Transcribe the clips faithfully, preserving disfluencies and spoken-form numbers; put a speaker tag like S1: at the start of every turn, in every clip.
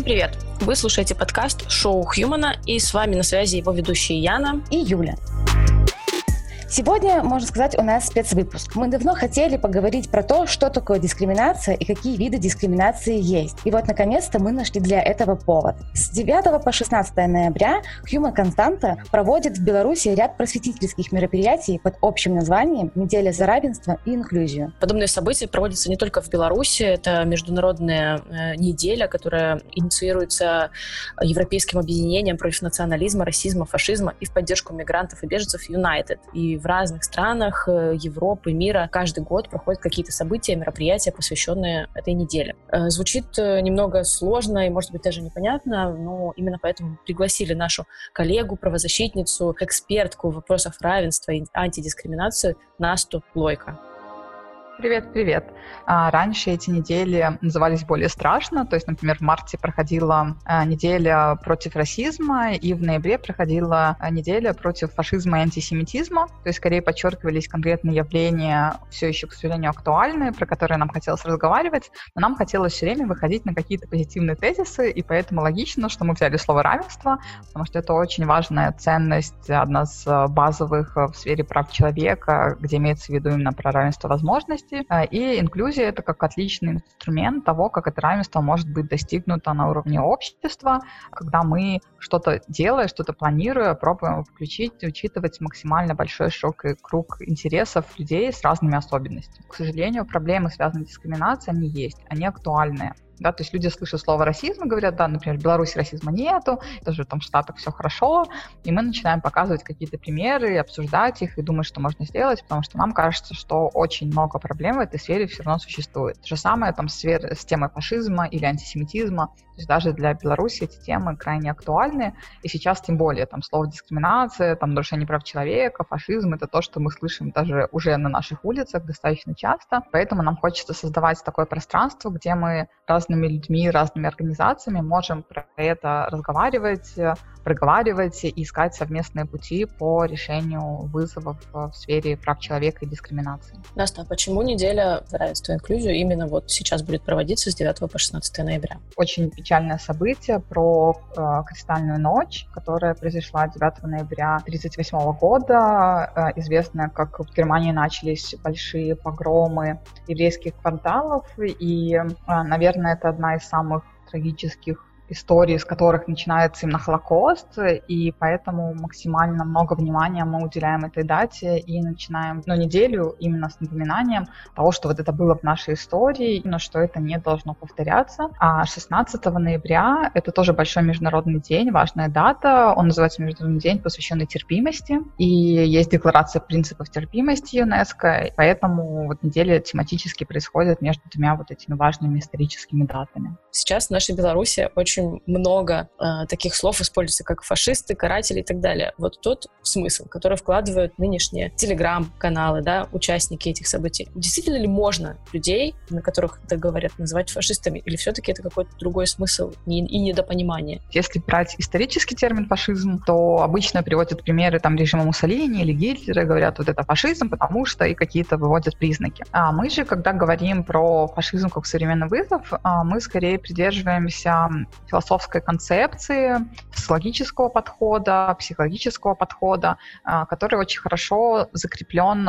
S1: привет! Вы слушаете подкаст «Шоу Хьюмана», и с вами на связи его ведущие Яна
S2: и Юля. Сегодня, можно сказать, у нас спецвыпуск. Мы давно хотели поговорить про то, что такое дискриминация и какие виды дискриминации есть. И вот, наконец-то, мы нашли для этого повод. С девятого по шестнадцатое ноября Human Константа проводит в Беларуси ряд просветительских мероприятий под общим названием «Неделя за равенство и инклюзию».
S1: Подобные события проводятся не только в Беларуси. Это международная э, неделя, которая инициируется Европейским объединением против национализма, расизма, фашизма и в поддержку мигрантов и беженцев United. И в разных странах Европы, мира каждый год проходят какие-то события, мероприятия, посвященные этой неделе. Звучит немного сложно и, может быть, даже непонятно, но именно поэтому пригласили нашу коллегу, правозащитницу, экспертку в вопросах равенства и антидискриминации Настю Лойко.
S3: Привет-привет. Раньше эти недели назывались более страшно, то есть, например, в марте проходила неделя против расизма, и в ноябре проходила неделя против фашизма и антисемитизма, то есть, скорее подчеркивались конкретные явления, все еще, к сожалению, актуальные, про которые нам хотелось разговаривать, но нам хотелось все время выходить на какие-то позитивные тезисы, и поэтому логично, что мы взяли слово «равенство», потому что это очень важная ценность, одна из базовых в сфере прав человека, где имеется в виду именно про равенство возможностей. И инклюзия — это как отличный инструмент того, как это равенство может быть достигнуто на уровне общества, когда мы что-то делая, что-то планируя, пробуем включить, учитывать максимально большой широкий круг интересов людей с разными особенностями. К сожалению, проблемы, связанные с дискриминацией, они есть, они актуальные. Да, то есть люди слышат слово «расизм» и говорят, да, например, в Беларуси расизма нету, даже там в Штатах все хорошо, и мы начинаем показывать какие-то примеры, обсуждать их и думать, что можно сделать, потому что нам кажется, что очень много проблем в этой сфере все равно существует. То же самое там с, с темой фашизма или антисемитизма, то есть даже для Беларуси эти темы крайне актуальны, и сейчас тем более там слово «дискриминация», там нарушение прав человека, фашизм — это то, что мы слышим даже уже на наших улицах достаточно часто, поэтому нам хочется создавать такое пространство, где мы раз разными людьми, разными организациями можем про это разговаривать, проговаривать и искать совместные пути по решению вызовов в сфере прав человека и дискриминации.
S1: Настя, а почему неделя за равенство и инклюзию именно вот сейчас будет проводиться с девятого по шестнадцатое ноября?
S3: Очень печальное событие про э, Кристальную ночь, которая произошла девятого ноября тысяча девятьсот тридцать восьмого года, э, известно, как в Германии начались большие погромы еврейских кварталов, и, э, наверное, это одна из самых трагических истории, с которых начинается именно Холокост, и поэтому максимально много внимания мы уделяем этой дате и начинаем ну, неделю именно с напоминанием того, что вот это было в нашей истории, но что это не должно повторяться. А шестнадцатого ноября это тоже большой международный день, важная дата, он называется Международный день, посвященный терпимости, и есть декларация принципов терпимости ЮНЕСКО, поэтому вот неделя тематически происходит между двумя вот этими важными историческими датами.
S1: Сейчас в нашей Беларуси очень Очень много э, таких слов используется, как фашисты, каратели и так далее. Вот тот смысл, который вкладывают нынешние телеграм-каналы, да, участники этих событий. Действительно ли можно людей, на которых так говорят, называть фашистами, или все-таки это какой-то другой смысл и недопонимание?
S3: Если брать исторический термин фашизм, то обычно приводят примеры там режима Муссолини или Гитлера, говорят, вот это фашизм, потому что и какие-то выводят признаки. А мы же, когда говорим про фашизм как современный вызов, мы скорее придерживаемся философской концепции, социологического подхода, психологического подхода, который очень хорошо закреплен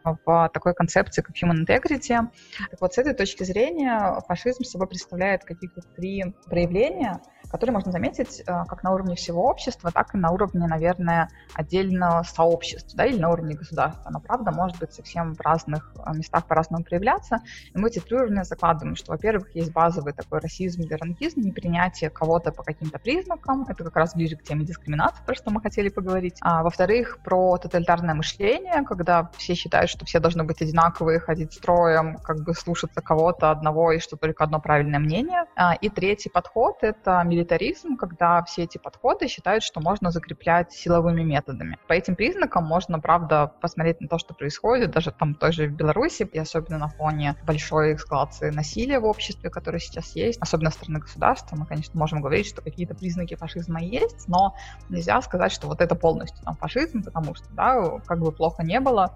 S3: в такой концепции, как human integrity. Так вот, с этой точки зрения фашизм собой представляет какие-то три проявления, которые можно заметить как на уровне всего общества, так и на уровне, наверное, отдельного сообщества, да, или на уровне государства. Оно, правда, может быть совсем в разных местах по-разному проявляться. И мы эти три уровня закладываем, что, во-первых, есть базовый такой расизм или ранкизм, непринятие кого-то по каким-то признакам. Это как раз ближе к теме дискриминации, про что мы хотели поговорить. А, во-вторых, про тоталитарное мышление, когда все считают, что все должны быть одинаковые, ходить строем, как бы слушаться кого-то одного и что только одно правильное мнение. А, и третий подход — это милитаризм, когда все эти подходы считают, что можно закреплять силовыми методами. По этим признакам можно, правда, посмотреть на то, что происходит, даже там тоже в Беларуси, и особенно на фоне большой эскалации насилия в обществе, которое сейчас есть, особенно со стороны государства. Мы, конечно, можем говорить, что какие-то признаки фашизма есть, но нельзя сказать, что вот это полностью там фашизм, потому что, да, как бы плохо не было,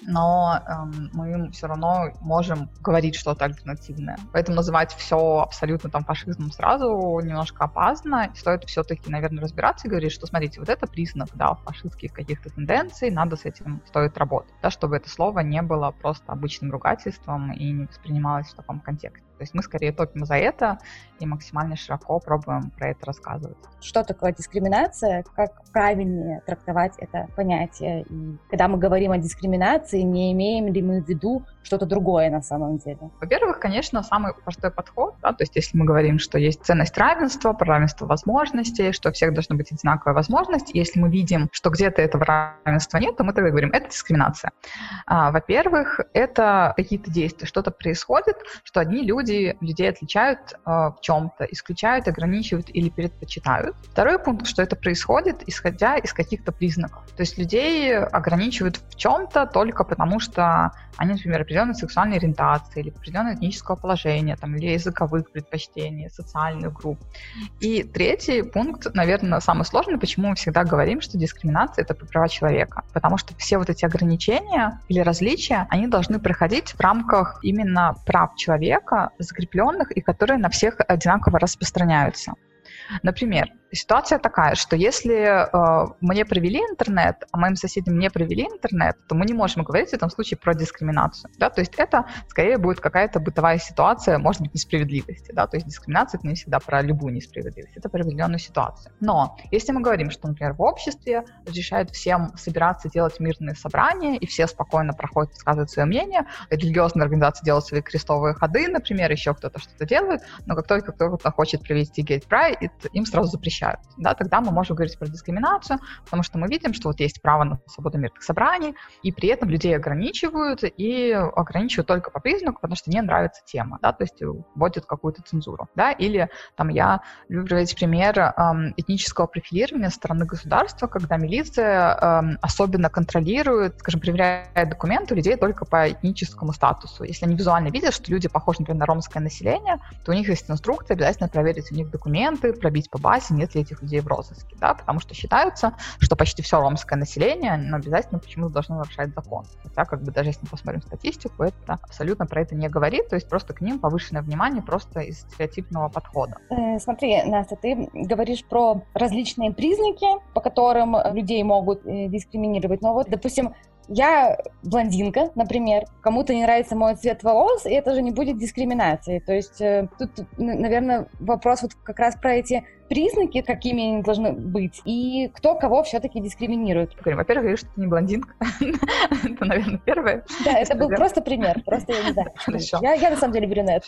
S3: но эм, мы все равно можем говорить что-то альтернативное. Поэтому называть все абсолютно там фашизмом сразу немножко опасно, стоит все-таки, наверное, разбираться и говорить, что, смотрите, вот это признак, да, фашистских каких-то тенденций, надо с этим, стоит работать, да, чтобы это слово не было просто обычным ругательством и не воспринималось в таком контексте. То есть мы скорее топим за это и максимально широко пробуем про это рассказывать.
S2: Что такое дискриминация? Как правильнее трактовать это понятие? И когда мы говорим о дискриминации, не имеем ли мы в виду что-то другое на самом деле?
S3: Во-первых, конечно, самый простой подход, да, то есть если мы говорим, что есть ценность равенства, про равенство возможностей, что у всех должна быть одинаковая возможность, если мы видим, что где-то этого равенства нет, то мы тогда говорим, это дискриминация. А, во-первых, это какие-то действия, что-то происходит, что одни люди людей отличают э, в чем-то, исключают, ограничивают или предпочитают. Второй пункт, что это происходит, исходя из каких-то признаков. То есть людей ограничивают в чем-то только потому, что они, например, определенной сексуальной ориентации или определенного этнического положения, там, или языковых предпочтений, социальных групп. И третий пункт, наверное, самый сложный, почему мы всегда говорим, что дискриминация — это права человека. Потому что все вот эти ограничения или различия, они должны проходить в рамках именно прав человека, закрепленных и которые на всех одинаково распространяются. Например, ситуация такая, что если э, мне провели интернет, а моим соседям не провели интернет, то мы не можем говорить в этом случае про дискриминацию. Да? То есть это скорее будет какая-то бытовая ситуация, может быть, несправедливости. Да? То есть дискриминация — это не всегда про любую несправедливость, это про определенную ситуацию. Но если мы говорим, что, например, в обществе разрешают всем собираться, делать мирные собрания, и все спокойно проходят, высказывают свое мнение, религиозные организации делают свои крестовые ходы, например, еще кто-то что-то делает, но как только кто-то хочет провести Gay Pride, им сразу запрещают. Да, тогда мы можем говорить про дискриминацию, потому что мы видим, что вот есть право на свободу мирных собраний, и при этом людей ограничивают, и ограничивают только по признаку, потому что не нравится тема, да, то есть вводят какую-то цензуру. Да, или там я люблю приводить пример эм, этнического профилирования со стороны государства, когда милиция эм, особенно контролирует, скажем, проверяет документы у людей только по этническому статусу. Если они визуально видят, что люди похожи, например, на ромское население, то у них есть инструкция обязательно проверить у них документы, пробить по базе, нет ли этих людей в розыске, да, потому что считается, что почти все ромское население, но обязательно почему-то должно нарушать закон. Хотя, как бы, даже если мы посмотрим статистику, это абсолютно про это не говорит, то есть просто к ним повышенное внимание просто из стереотипного подхода.
S2: Э, смотри, Настя, ты говоришь про различные признаки, по которым людей могут э, дискриминировать, но вот, допустим, я блондинка, например, кому-то не нравится мой цвет волос, и это же не будет дискриминацией. То есть э, тут, наверное, вопрос вот как раз про эти признаки, какими они должны быть, и кто кого все-таки дискриминирует.
S3: Во-первых, говоришь, что ты не блондинка. Это, наверное, первое.
S2: Да, это был просто пример, просто я не знаю. Я на самом деле брюнет.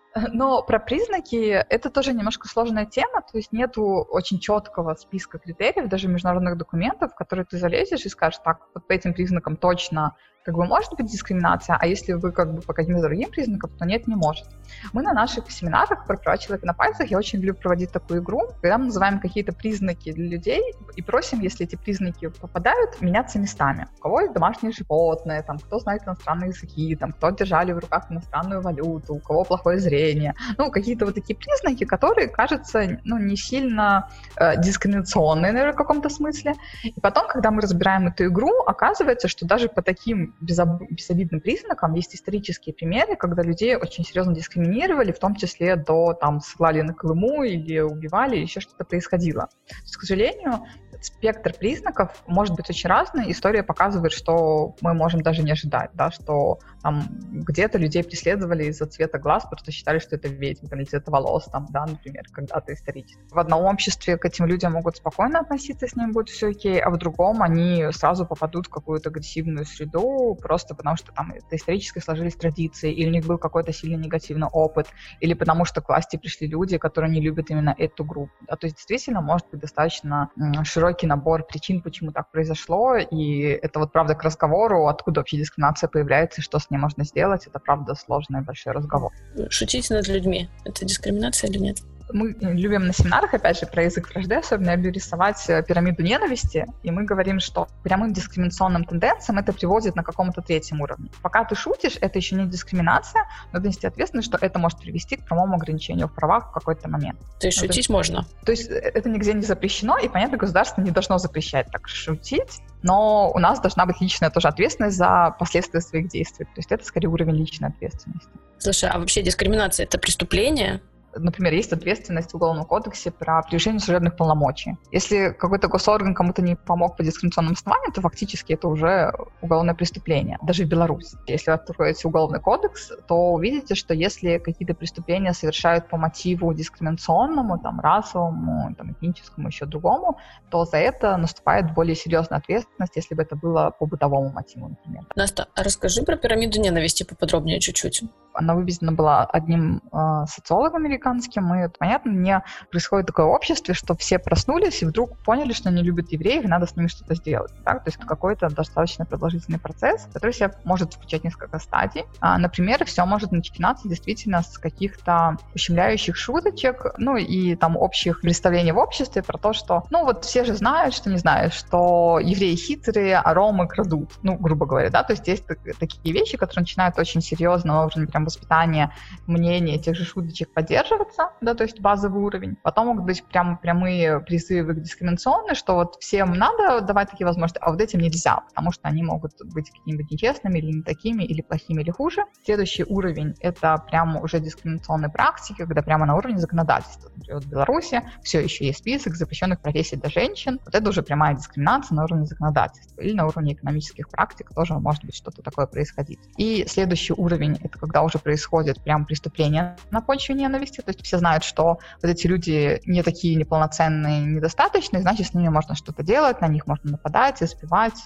S3: Но про признаки это тоже немножко сложная тема, то есть нету очень четкого списка критериев, даже международных документов, в которые ты залезешь и скажешь, так, вот по этим признакам точно как бы может быть дискриминация, а если вы как бы по каким-то другим признакам, то нет, не может. Мы на наших семинарах про права человека на пальцах, я очень люблю проводить такую игру, когда мы называем какие-то признаки для людей и просим, если эти признаки попадают, меняться местами. У кого есть домашние животные, там, кто знает иностранные языки, там, кто держали в руках иностранную валюту, у кого плохое зрение. Ну, какие-то вот такие признаки, которые, кажется, ну, не сильно э, дискриминационные, наверное, в каком-то смысле. И потом, когда мы разбираем эту игру, оказывается, что даже по таким безоб... безобидным признакам есть исторические примеры, когда людей очень серьезно дискриминировали, в том числе до, там, ссылали на Колыму или убивали, или еще что-то происходило. То есть, к сожалению, спектр признаков может быть очень разный. История показывает, что мы можем даже не ожидать, да, что там где-то людей преследовали из-за цвета глаз, потому что считали, что это ведьма, или цвета волос, там, да, например, когда-то исторически. В одном обществе к этим людям могут спокойно относиться, с ним будет все окей, а в другом они сразу попадут в какую-то агрессивную среду, просто потому что там это исторически сложились традиции, или у них был какой-то сильный негативный опыт, или потому что к власти пришли люди, которые не любят именно эту группу. Да, то есть действительно может быть достаточно широкий набор причин, почему так произошло, и это вот правда к разговору, откуда вообще дискриминация появляется, и что с ней можно сделать, это правда сложный большой разговор.
S1: Шутить над людьми — это дискриминация или нет?
S3: Мы любим на семинарах, опять же, про язык вражды, особенно я люблю рисовать пирамиду ненависти, и мы говорим, что прямым дискриминационным тенденциям это приводит на каком-то третьем уровне. Пока ты шутишь, это еще не дискриминация, но надо нести ответственность, что это может привести к прямому ограничению в правах в какой-то момент.
S1: То есть ну, шутить то, можно?
S3: То есть это нигде не запрещено, и, понятно, государство не должно запрещать так шутить, но у нас должна быть личная тоже ответственность за последствия своих действий. То есть это скорее уровень личной ответственности.
S1: Слушай, а вообще дискриминация — это преступление?
S3: например, есть ответственность в Уголовном кодексе про превышение служебных полномочий. Если какой-то госорган кому-то не помог по дискриминационному основанию, то фактически это уже уголовное преступление, даже в Беларуси. Если вы откроете Уголовный кодекс, то увидите, что если какие-то преступления совершают по мотиву дискриминационному, там, расовому, там, этническому, еще другому, то за это наступает более серьезная ответственность, если бы это было по бытовому мотиву, например.
S1: Настя, а расскажи про пирамиду ненависти поподробнее чуть-чуть.
S3: Она выведена была одним э, социологом американским, и это, понятно, не происходит такое общество, что все проснулись и вдруг поняли, что они любят евреев, и надо с ними что-то сделать. Так? То есть это какой-то достаточно продолжительный процесс, который себя может включать несколько стадий. А, например, все может начинаться действительно с каких-то ущемляющих шуточек, ну и там общих представлений в обществе про то, что, ну вот все же знают, что не знаю, что евреи хитрые, а ромы крадут, ну, грубо говоря, да, то есть есть такие вещи, которые начинают очень серьезно на уровне прям воспитания, мнения тех же шуточек поддерживаться, да, то есть базовый уровень. Потом могут быть прям прямые призывы к дискриминационной, что вот всем надо давать такие возможности, а вот этим нельзя, потому что они могут быть какими-нибудь нечестными или не такими, или плохими, или хуже. Следующий уровень — это прямо уже дискриминационные практики, когда прямо на уровне законодательства. Например, в Беларуси все еще есть список запрещенных профессий для женщин. Вот это уже прямая дискриминация на уровне законодательства. Или на уровне экономических практик тоже может быть что-то такое происходить. И следующий уровень — это когда уже происходит прям преступление на почве ненависти. То есть все знают, что вот эти люди не такие неполноценные, недостаточные, значит, с ними можно что-то делать, на них можно нападать, избивать,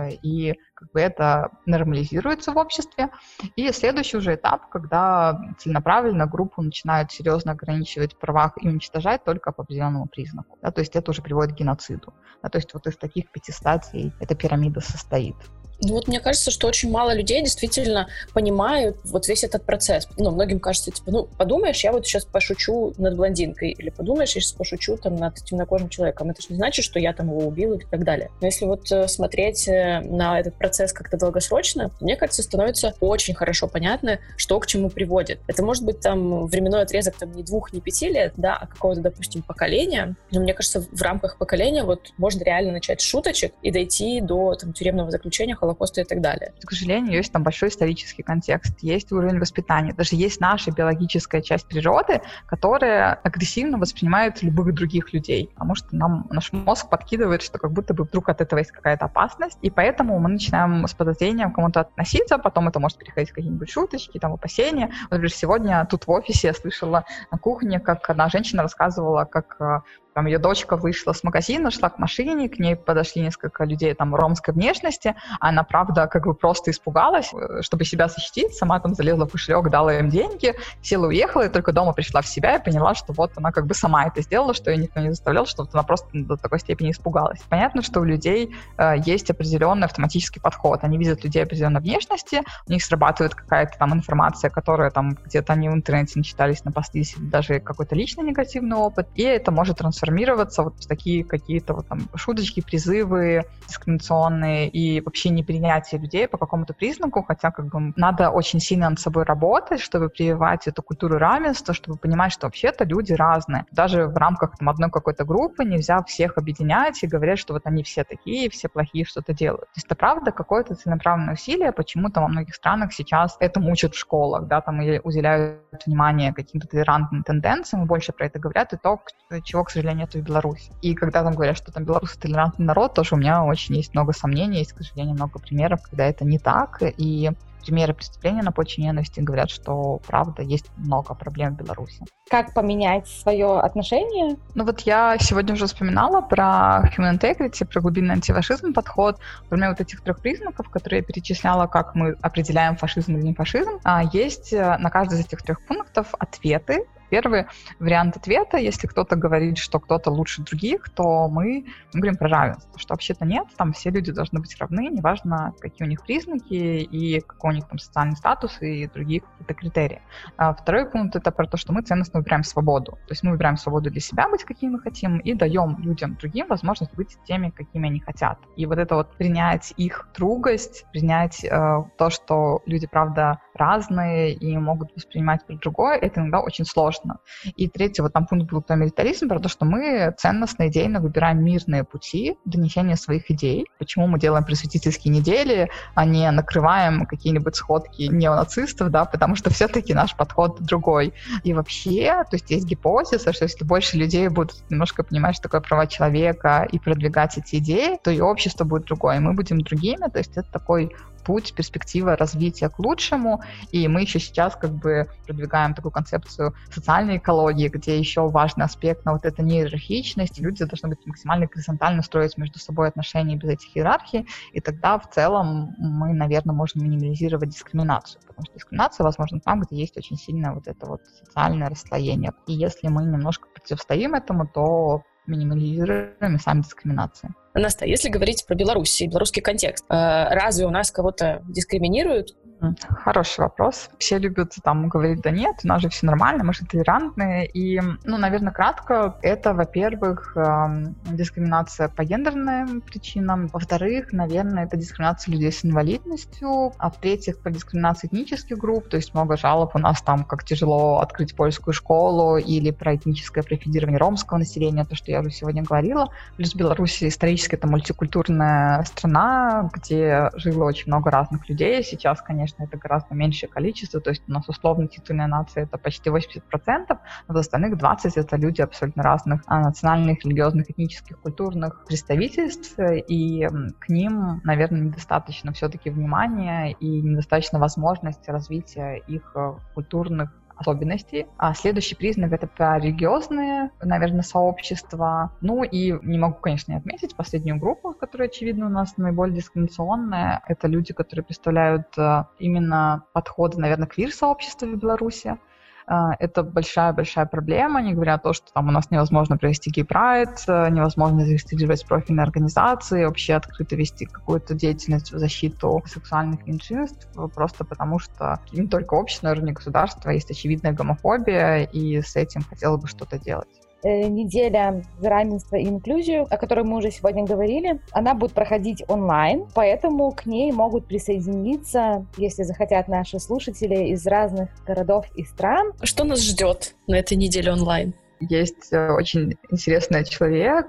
S3: и как бы это нормализируется в обществе. И следующий уже этап, когда целенаправленно группу начинают серьезно ограничивать в правах и уничтожать только по определенному признаку. Да, то есть это уже приводит к геноциду. Да, то есть вот из таких пяти стадий эта пирамида состоит.
S1: Ну вот мне кажется, что очень мало людей действительно понимают вот весь этот процесс. Ну, многим кажется, типа, ну, подумаешь, я вот сейчас пошучу над блондинкой, или подумаешь, я сейчас пошучу там над темнокожим человеком. Это же не значит, что я там его убил и так далее. Но если вот смотреть на этот процесс как-то долгосрочно, мне кажется, становится очень хорошо понятно, что к чему приводит. Это может быть там временной отрезок там не двух, не пяти лет, да, а какого-то, допустим, поколения. Но мне кажется, в рамках поколения вот можно реально начать с шуточек и дойти до там тюремного заключения, Холокоста и так далее.
S3: К сожалению, есть там большой исторический контекст, есть уровень воспитания, даже есть наша биологическая часть природы, которая агрессивно воспринимает любых других людей, потому что нам наш мозг подкидывает, что как будто бы вдруг от этого есть какая-то опасность, и поэтому мы начинаем с подозрением к кому-то относиться, потом это может переходить в какие-нибудь шуточки, там, опасения. Вот, например, сегодня тут в офисе я слышала на кухне, как одна женщина рассказывала, как там ее дочка вышла с магазина, шла к машине, к ней подошли несколько людей там ромской внешности, а она, правда, как бы просто испугалась, чтобы себя защитить, сама там залезла в кошелек, дала им деньги, села, уехала, и только дома пришла в себя и поняла, что вот она как бы сама это сделала, что ее никто не заставлял, что вот она просто до такой степени испугалась. Понятно, что у людей э, есть определенный автоматический подход. Они видят людей определенной внешности, у них срабатывает какая-то там информация, которая там где-то они в интернете начитались, напастились, даже какой-то личный негативный опыт, и это может трансформироваться трансформироваться вот в такие какие-то вот там шуточки, призывы дискриминационные и вообще непринятие людей по какому-то признаку, хотя как бы надо очень сильно над собой работать, чтобы прививать эту культуру равенства, чтобы понимать, что вообще-то люди разные. Даже в рамках там одной какой-то группы нельзя всех объединять и говорить, что вот они все такие, все плохие, что-то делают. То есть это правда какое-то целенаправленное усилие, почему-то во многих странах сейчас этому учат в школах, да, там и уделяют внимание каким-то толерантным тенденциям, и больше про это говорят, и то, чего, к сожалению, нет в Беларуси. И когда там говорят, что там белорусы толерантный народ, тоже у меня очень есть много сомнений, есть, к сожалению, много примеров, когда это не так, и примеры преступления на почве ненависти говорят, что, правда, есть много проблем в Беларуси.
S2: Как поменять свое отношение?
S3: Ну вот я сегодня уже вспоминала про human integrity, про глубинный антифашизм подход. Кроме вот этих трех признаков, которые я перечисляла, как мы определяем фашизм или не фашизм, есть на каждый из этих трех пунктов ответы. Первый вариант ответа, если кто-то говорит, что кто-то лучше других, то мы говорим про равенство, что вообще-то нет, там все люди должны быть равны, неважно, какие у них признаки и какой у них там социальный статус и другие какие-то критерии. А второй пункт — это про то, что мы ценностно выбираем свободу. То есть мы выбираем свободу для себя быть, какими мы хотим, и даем людям другим возможность быть теми, какими они хотят. И вот это вот принять их другость, принять э, то, что люди, правда, разные и могут воспринимать про другое, это иногда очень сложно. И третий вот там пункт был про милитаризм, про то, что мы ценностно, идейно выбираем мирные пути донесения своих идей. Почему мы делаем просветительские недели, а не накрываем какие-нибудь быть сходки неонацистов, да, потому что все-таки наш подход другой. И вообще, то есть есть гипотеза, что если больше людей будут немножко понимать, что такое права человека и продвигать эти идеи, то и общество будет другое, и мы будем другими, то есть это такой путь, перспектива развития к лучшему, и мы еще сейчас как бы продвигаем такую концепцию социальной экологии, где еще важный аспект на вот это неиерархичность, люди должны быть максимально горизонтально строить между собой отношения без этих иерархий, и тогда в целом мы, наверное, можем минимализировать дискриминацию, потому что дискриминация возможна там, где есть очень сильное вот это вот социальное расслоение. И если мы немножко противостоим этому, то минимализируем и сами дискриминации.
S1: Наста, если говорить про Беларусь и белорусский контекст, разве у нас кого-то дискриминируют?
S3: Хороший вопрос. Все любят там говорить, да нет, у нас же все нормально, мы же толерантные. И, ну, наверное, кратко, это, во-первых, дискриминация по гендерным причинам. Во-вторых, наверное, это дискриминация людей с инвалидностью. А в-третьих, по дискриминации этнических групп. То есть много жалоб у нас там, как тяжело открыть польскую школу, или про этническое профилирование ромского населения, то, что я уже сегодня говорила. Плюс Беларусь исторически это мультикультурная страна, где жило очень много разных людей. Сейчас, конечно, это гораздо меньшее количество, то есть у нас условно титульная нация это почти восемьдесят процентов, но в остальных двадцать процентов это люди абсолютно разных национальных, религиозных, этнических, культурных представительств, и к ним, наверное, недостаточно все-таки внимания и недостаточно возможности развития их культурных особенностей. А следующий признак — это про религиозные, наверное, сообщества. Ну и не могу, конечно, не отметить последнюю группу, которая, очевидно, у нас наиболее дискриминационная. Это люди, которые представляют именно подходы, наверное, квир-сообщества в Беларуси. Это большая-большая проблема, не говоря о том, что там у нас невозможно провести гей-прайд, невозможно зарегистрировать профильные организации, вообще открыто вести какую-то деятельность в защиту сексуальных меньшинств, просто потому что не только общество, но и государство, есть очевидная гомофобия, и с этим хотелось бы что-то делать.
S2: Неделя за равенство и инклюзию, о которой мы уже сегодня говорили, она будет проходить онлайн, поэтому к ней могут присоединиться, если захотят, наши слушатели из разных городов и стран.
S1: Что нас ждет на этой неделе онлайн?
S3: Есть очень интересный человек,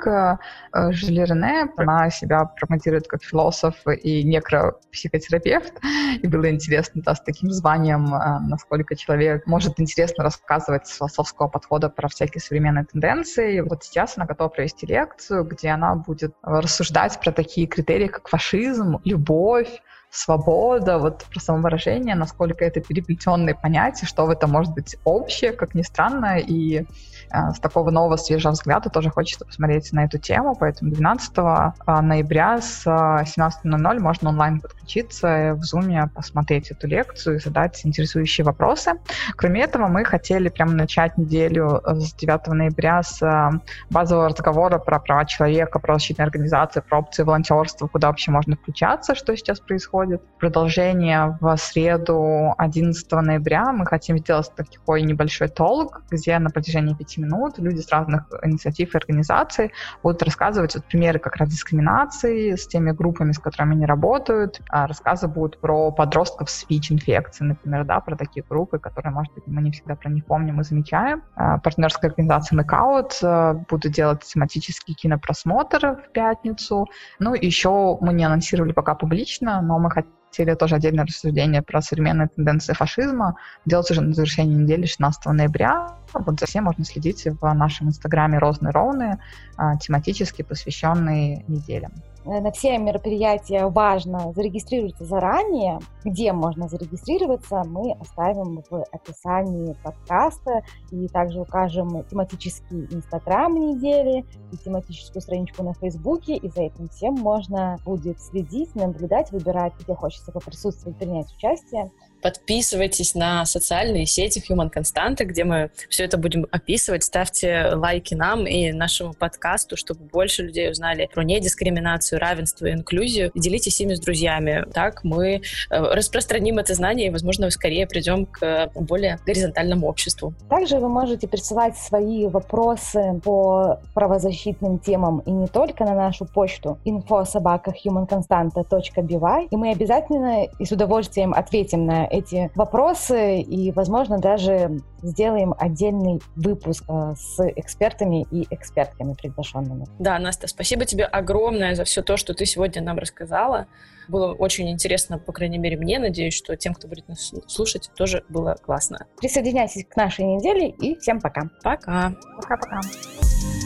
S3: Жюли Рене. Она себя промотирует как философ и некропсихотерапевт. И было интересно, да, с таким званием, насколько человек может интересно рассказывать с философского подхода про всякие современные тенденции. Вот сейчас она готова провести лекцию, где она будет рассуждать про такие критерии, как фашизм, любовь, свобода, вот про самовыражение, насколько это переплетенные понятия, что в этом может быть общее, как ни странно, и э, с такого нового свежего взгляда тоже хочется посмотреть на эту тему, поэтому двенадцатого ноября с семнадцати ноль ноль можно онлайн подключиться в Zoom, посмотреть эту лекцию и задать интересующие вопросы. Кроме этого, мы хотели прямо начать неделю с девятого ноября с базового разговора про права человека, про защитные организации, про опции волонтерства, куда вообще можно включаться, что сейчас происходит. Продолжение в среду одиннадцатого ноября. Мы хотим сделать такой небольшой толк, где на протяжении пяти минут люди с разных инициатив и организаций будут рассказывать вот примеры как раз дискриминации с теми группами, с которыми они работают. Рассказы будут про подростков с ВИЧ-инфекцией, например, да, про такие группы, которые, может быть, мы не всегда про них помним и замечаем. Партнерская организация «Нокаут» будут делать тематический кинопросмотр в пятницу. Ну, еще мы не анонсировали пока публично, но мы хотели тоже отдельное рассуждение про современные тенденции фашизма делать уже на завершении недели шестнадцатого ноября. Вот за всем можно следить в нашем инстаграме «Розные ровные», тематически посвященные неделям.
S2: На все мероприятия важно зарегистрироваться заранее. Где можно зарегистрироваться, мы оставим в описании подкаста и также укажем тематический инстаграм недели и тематическую страничку на фейсбуке, и за этим всем можно будет следить, наблюдать, выбирать, где хочется поприсутствовать, принять участие.
S1: Подписывайтесь на социальные сети Human Constante, где мы все это будем описывать. Ставьте лайки нам и нашему подкасту, чтобы больше людей узнали про недискриминацию, равенство и инклюзию. Делитесь ими с друзьями. Так мы распространим это знание и, возможно, скорее придем к более горизонтальному обществу.
S2: Также вы можете присылать свои вопросы по правозащитным темам и не только на нашу почту инфо собака human constante точка би вай, и мы обязательно обязательно и с удовольствием ответим на эти вопросы и, возможно, даже сделаем отдельный выпуск с экспертами и экспертками приглашенными.
S1: Да, Настя, спасибо тебе огромное за все то, что ты сегодня нам рассказала. Было очень интересно, по крайней мере, мне. Надеюсь, что тем, кто будет нас слушать, тоже было классно.
S2: Присоединяйтесь к нашей неделе и всем пока.
S1: Пока.
S3: Пока-пока.